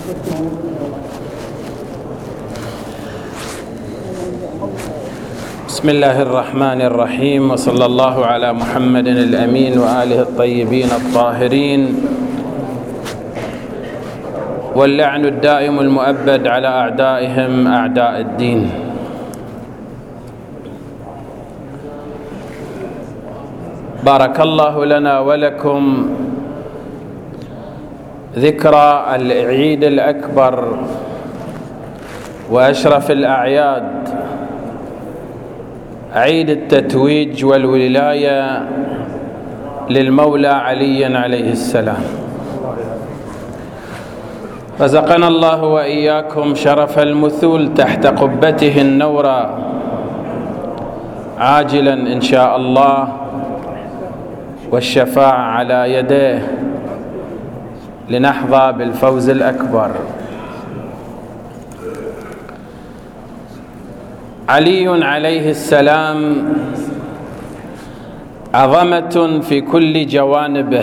بسم الله الرحمن الرحيم، وصلى الله على محمد الأمين وآله الطيبين الطاهرين، واللعن الدائم المؤبد على أعدائهم أعداء الدين. بارك الله لنا ولكم ذكرى العيد الأكبر وأشرف الأعياد، عيد التتويج والولاية للمولى علي عليه السلام. رزقنا الله وإياكم شرف المثول تحت قبته النورى عاجلا إن شاء الله، والشفاعة على يديه لنحظى بالفوز الأكبر. علي عليه السلام عظمة في كل جوانبه،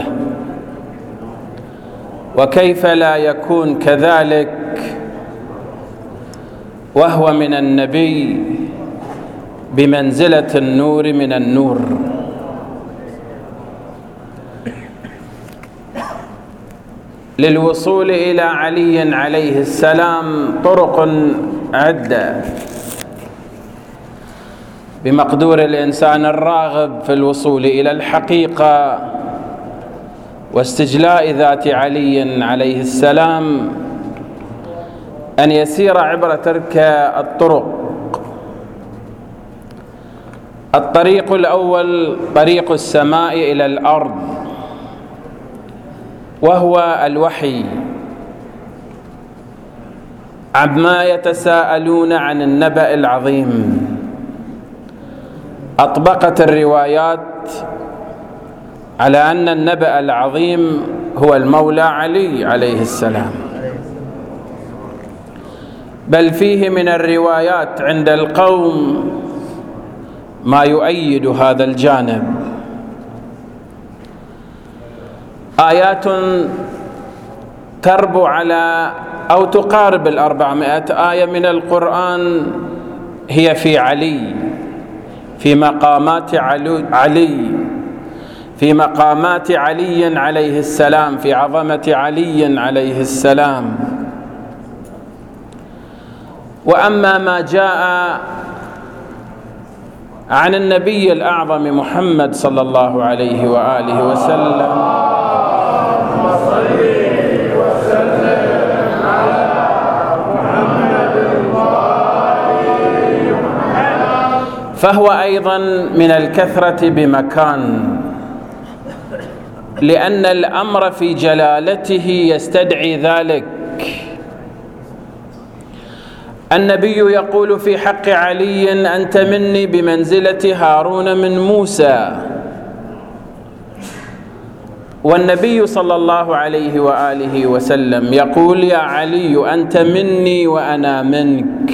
وكيف لا يكون كذلك وهو من النبي بمنزلة النور من النور. للوصول إلى علي عليه السلام طرق عدة بمقدور الإنسان الراغب في الوصول إلى الحقيقة واستجلاء ذات علي عليه السلام أن يسير عبر تلك الطرق. الطريق الأول طريق السماء إلى الأرض، وهو الوحي عما يتساءلون عن النبأ العظيم. أطبقت الروايات على أن النبأ العظيم هو المولى علي عليه السلام، بل فيه من الروايات عند القوم ما يؤيد هذا الجانب. آيات تربو على أو تقارب 400 آية من القرآن هي في علي، في مقامات علي، في مقامات علي عليه السلام، في عظمة علي عليه السلام. وأما ما جاء عن النبي الأعظم محمد صلى الله عليه وآله وسلم فهو أيضا من الكثرة بمكان، لأن الأمر في جلالته يستدعي ذلك. النبي يقول في حق علي: أنت مني بمنزلة هارون من موسى. والنبي صلى الله عليه وآله وسلم يقول: يا علي أنت مني وأنا منك.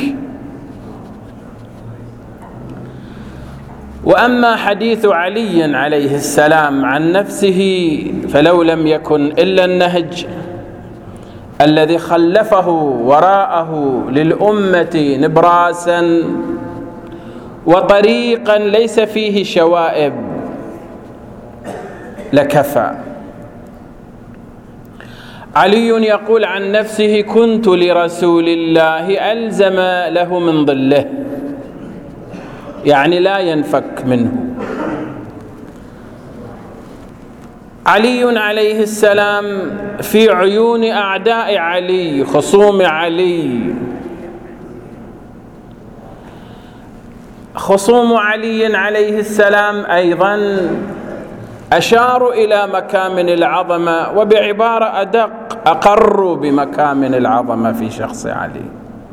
وأما حديث علي عليه السلام عن نفسه فلو لم يكن إلا النهج الذي خلفه وراءه للأمة نبراسا وطريقا ليس فيه شوائب لكفى. علي يقول عن نفسه: كنت لرسول الله ألزم له من ظله، يعني لا ينفك منه. علي عليه السلام في عيون أعداء علي، خصوم علي، خصوم علي عليه السلام أيضا أشاروا إلى مكامن العظمة، وبعبارة أدق أقروا بمكامن العظمة في شخص علي،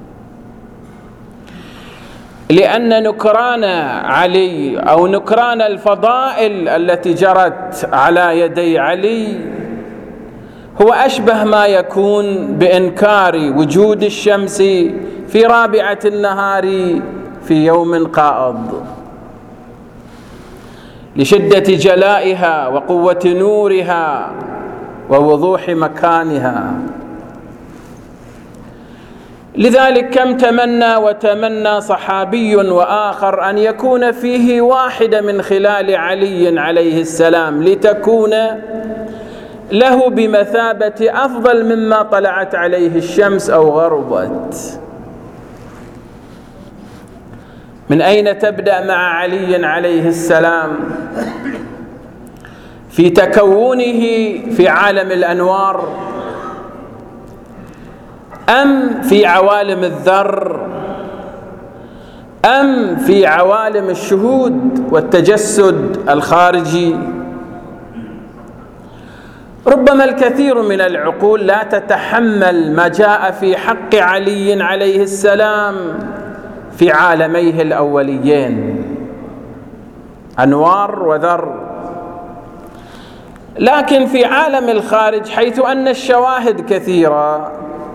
لأن نكران علي أو نكران الفضائل التي جرت على يدي علي هو أشبه ما يكون بإنكار وجود الشمس في رابعة النهار في يوم قائض، لشدة جلائها وقوة نورها ووضوح مكانها. لذلك كم تمنى وتمنى صحابي وآخر أن يكون فيه واحدة من خلال علي عليه السلام لتكون له بمثابة أفضل مما طلعت عليه الشمس أو غربت. من أين تبدأ مع علي عليه السلام في تكونه في عالم الأنوار، أم في عوالم الذر، أم في عوالم الشهود والتجسد الخارجي؟ ربما الكثير من العقول لا تتحمل ما جاء في حق علي عليه السلام في عالميه الأوليين أنوار وذر، لكن في عالم الخارج حيث أن الشواهد كثيرة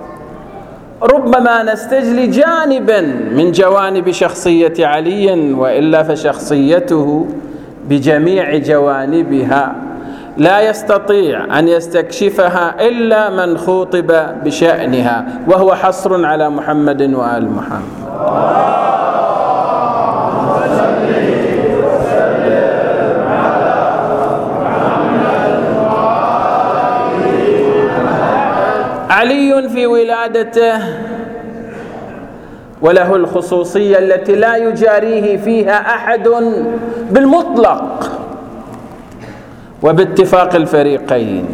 ربما نستجلي جانبا من جوانب شخصية علي، وإلا فشخصيته بجميع جوانبها لا يستطيع أن يستكشفها إلا من خوطب بشأنها، وهو حصر على محمد وآل محمد. علي في ولادته وله الخصوصية التي لا يجاريه فيها أحد بالمطلق وباتفاق الفريقين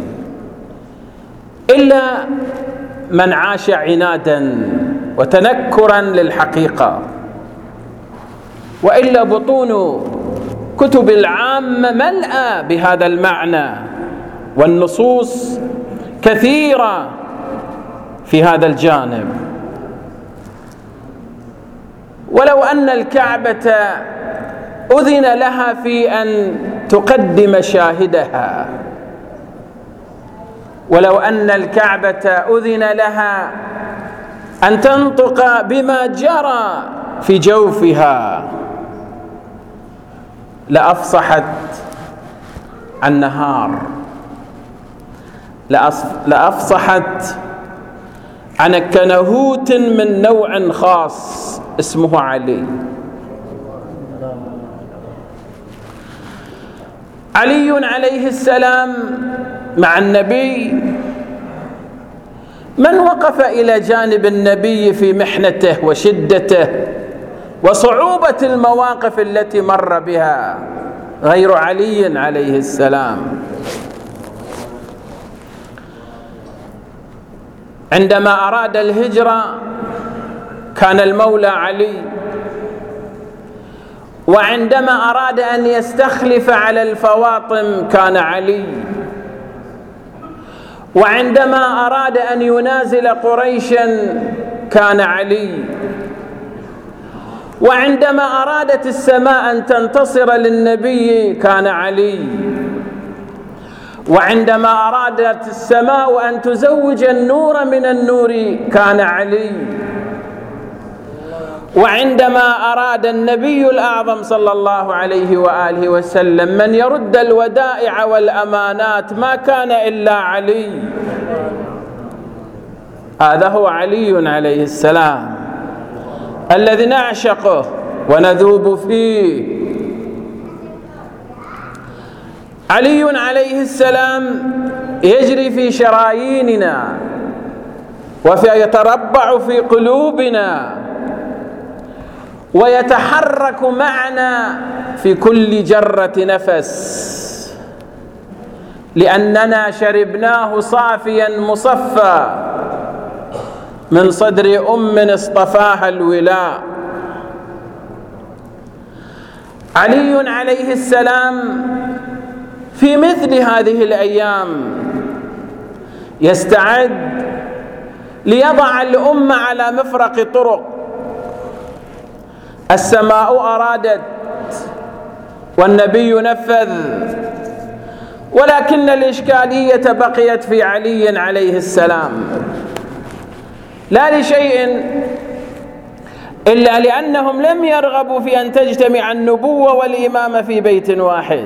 إلا من عاش عنادا وتنكرا للحقيقة، وإلا بطون كتب العامة ملأى بهذا المعنى، والنصوص كثيرة في هذا الجانب. ولو أن الكعبة أذن لها في أن تقدم شاهدها، ولو أن الكعبة أذن لها أن تنطق بما جرى في جوفها لأفصحت عن نهار، لأفصحت عن كنهوت من نوع خاص اسمه علي. علي عليه السلام مع النبي من وقف إلى جانب النبي في محنته وشدته وصعوبة المواقف التي مر بها غير علي عليه السلام. عندما أراد الهجرة كان المولى علي، وعندما أراد أن يستخلف على الفواطم كان علي، وعندما أراد أن ينازل قريشا كان علي، وعندما أرادت السماء أن تنتصر للنبي كان علي، وعندما أرادت السماء أن تزوج النور من النور كان علي، وعندما أراد النبي الأعظم صلى الله عليه وآله وسلم من يرد الودائع والأمانات ما كان إلا علي. هذا هو علي عليه السلام الذي نعشقه ونذوب فيه. علي عليه السلام يجري في شراييننا ويتربع في قلوبنا ويتحرك معنا في كل جرة نفس، لأننا شربناه صافيا مصفى من صدر أم اصطفاها الولاء. علي عليه السلام في مثل هذه الأيام يستعد ليضع الأمة على مفرق طرق. السماء أرادت والنبي نفذ، ولكن الإشكالية بقيت في علي عليه السلام، لا لشيء إلا لأنهم لم يرغبوا في أن تجتمع النبوة والإمامة في بيت واحد.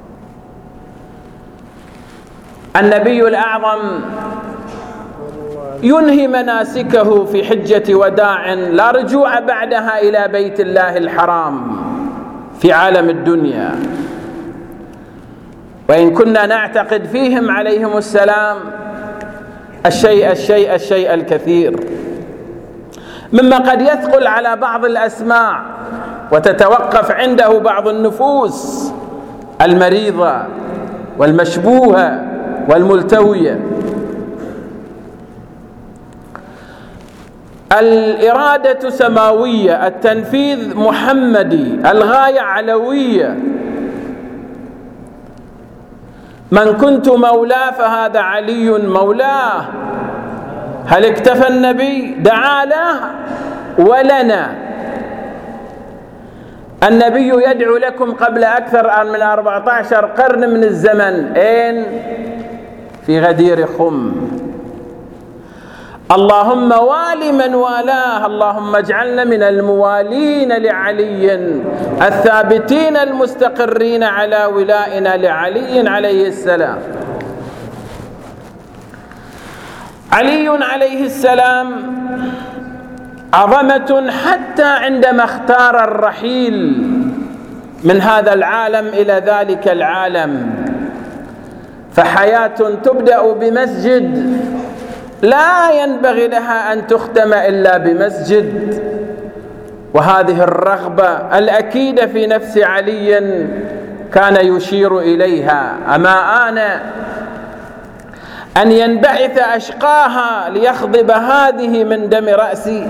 النبي الأعظم ينهي مناسكه في حجة وداع لا رجوع بعدها إلى بيت الله الحرام في عالم الدنيا. وإن كنا نعتقد فيهم عليهم السلام الشيء الكثير، مما قد يثقل على بعض الأسماع وتتوقف عنده بعض النفوس المريضة والمشبوهة والملتوية. الإرادة سماوية، التنفيذ محمدي، الغاية علوية. من كنت مولاه فهذا علي مولاه. هل اكتفى النبي؟ دعا له ولنا. النبي يدعو لكم قبل أكثر من 14 قرن من الزمن. أين؟ في غدير خم. اللهم وال من والاه، اللهم اجعلنا من الموالين لعلي الثابتين المستقرين على ولائنا لعلي عليه السلام. علي عليه السلام عظمة حتى عندما اختار الرحيل من هذا العالم إلى ذلك العالم، فحياة تبدأ بمسجد لا ينبغي لها أن تختم إلا بمسجد. وهذه الرغبة الأكيدة في نفس علي كان يشير إليها: أما آن أن ينبعث أشقاها ليخضب هذه من دم رأسي.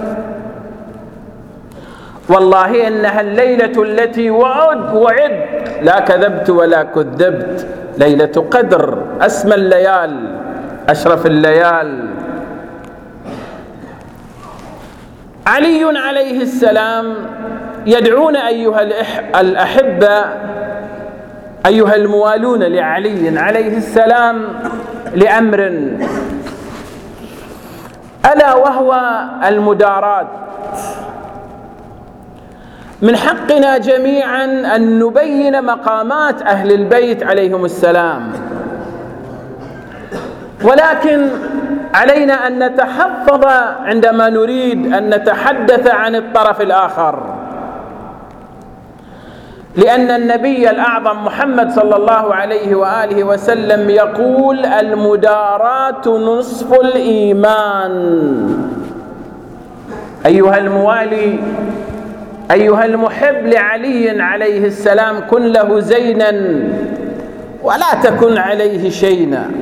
والله إنها الليلة التي وعد لا كذبت ولا كذبت، ليلة قدر، أسمى الليال، أشرف الليال. علي عليه السلام يدعون أيها الأحبة، أيها الموالون لعلي عليه السلام، لأمر ألا وهو المدارات. من حقنا جميعا أن نبين مقامات أهل البيت عليهم السلام، ولكن علينا أن نتحفظ عندما نريد أن نتحدث عن الطرف الآخر، لأن النبي الأعظم محمد صلى الله عليه وآله وسلم يقول: المدارات نصف الإيمان. أيها الموالي، أيها المحب لعلي عليه السلام، كن له زينا ولا تكن عليه شينا.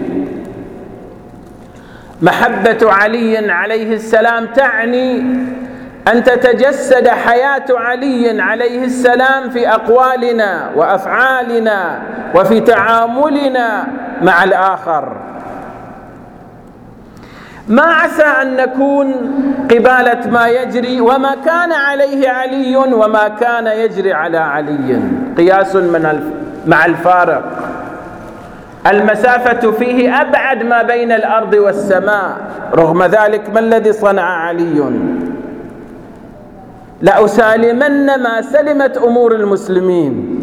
محبة علي عليه السلام تعني أن تتجسد حياة علي عليه السلام في أقوالنا وأفعالنا وفي تعاملنا مع الآخر. ما عسى أن نكون قبالة ما يجري وما كان عليه علي وما كان يجري على علي، قياس مع الفارق. المسافة فيه أبعد ما بين الأرض والسماء، رغم ذلك ما الذي صنع علي؟ لأسالمن ما سلمت أمور المسلمين.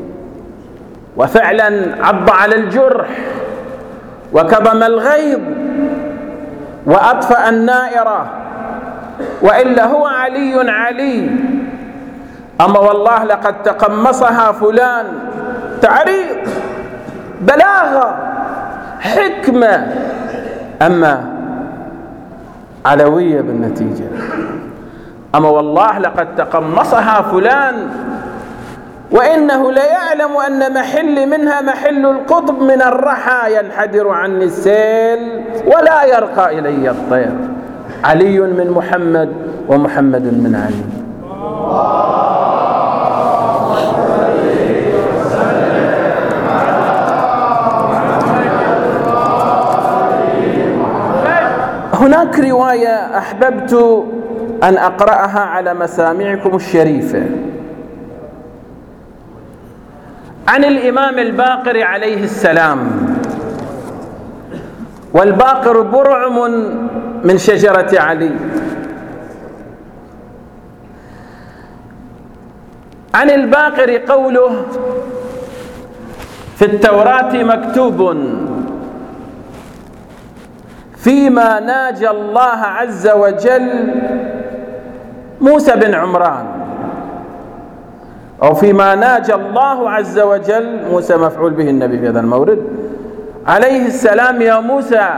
وفعلا عض على الجرح وكظم الغيظ وأطفأ النائرة، وإلا هو علي. أما والله لقد تقمصها فلان، تعريض، بلاغة، حكمة، أما علوية بالنتيجة. أما والله لقد تقمصها فلان، وإنه ليعلم أن محل منها محل القطب من الرحى، ينحدر عني السيل ولا يرقى إلي الطير. علي من محمد ومحمد من علي. هناك رواية أحببت أن أقرأها على مسامعكم الشريفة عن الإمام الباقر عليه السلام، والباقر برعم من شجرة علي. عن الباقر قوله: في التوراة مكتوب: فيما ناجى الله عز وجل موسى بن عمران، أو فيما ناجى الله عز وجل موسى مفعول به النبي في هذا المورد عليه السلام: يا موسى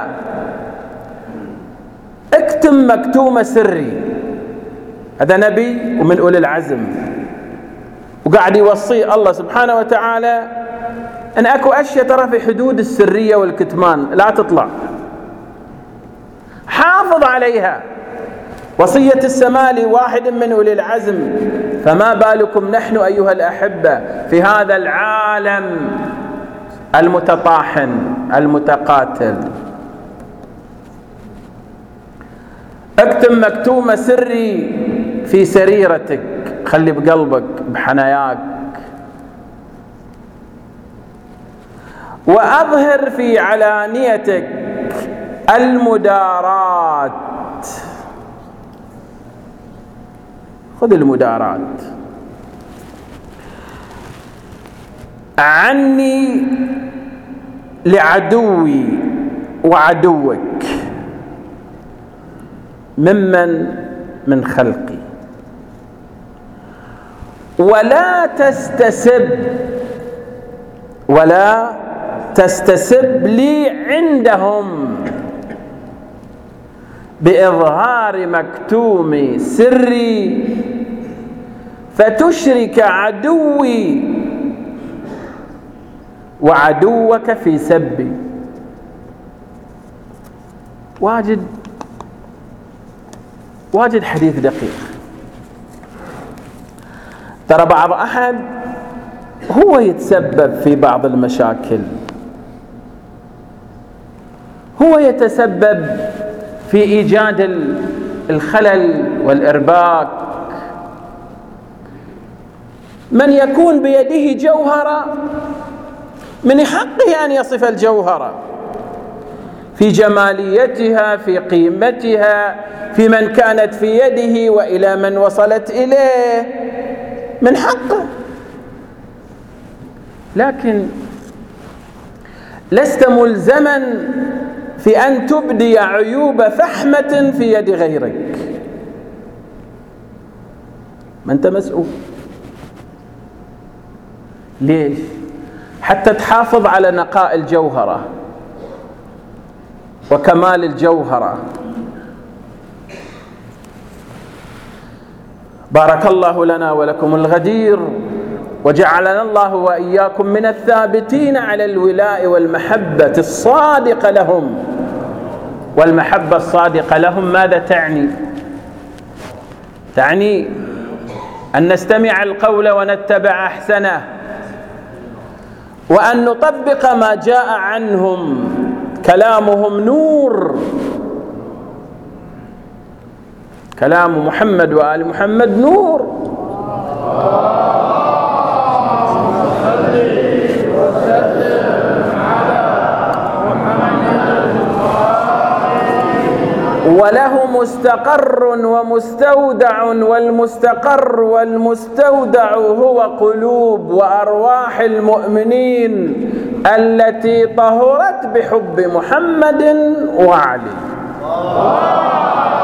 اكتم مكتوم سري. هذا نبي ومن أولي العزم، وقاعد يوصي الله سبحانه وتعالى أن أكو أشياء ترى في حدود السرية والكتمان لا تطلع، حافظ عليها. وصية السماء لواحد من أولي العزم، فما بالكم نحن أيها الأحبة في هذا العالم المتطاحن المتقاتل. اكتم مكتوم سري في سريرتك، خلي بقلبك بحناياك، وأظهر في علانيتك المدارات. خذ المدارات عني لعدوي وعدوك من خلقي، ولا تستسب لي عندهم بإظهار مكتوم سري فتشرك عدوي وعدوك في سبي. واجد حديث دقيق. ترى بعض أحد هو يتسبب في بعض المشاكل، هو يتسبب في إيجاد الخلل والإرباك. من يكون بيده جوهرة من حقه أن يصف الجوهرة في جماليتها، في قيمتها، في من كانت في يده وإلى من وصلت إليه، من حقه. لكن لست ملزما في أن تبدي عيوب فحمة في يد غيرك، ما أنت مسؤول. ليش؟ حتى تحافظ على نقاء الجوهرة وكمال الجوهرة. بارك الله لنا ولكم الغدير، وجعلنا الله وإياكم من الثابتين على الولاء والمحبة الصادقة لهم. والمحبة الصادقة لهم ماذا تعني؟ تعني أن نستمع القول ونتبع أحسنه، وأن نطبق ما جاء عنهم. كلامهم نور، كلام محمد وآل محمد نور. وله مستقر ومستودع، والمستقر والمستودع هو قلوب وأرواح المؤمنين التي طهرت بحب محمد وعلي.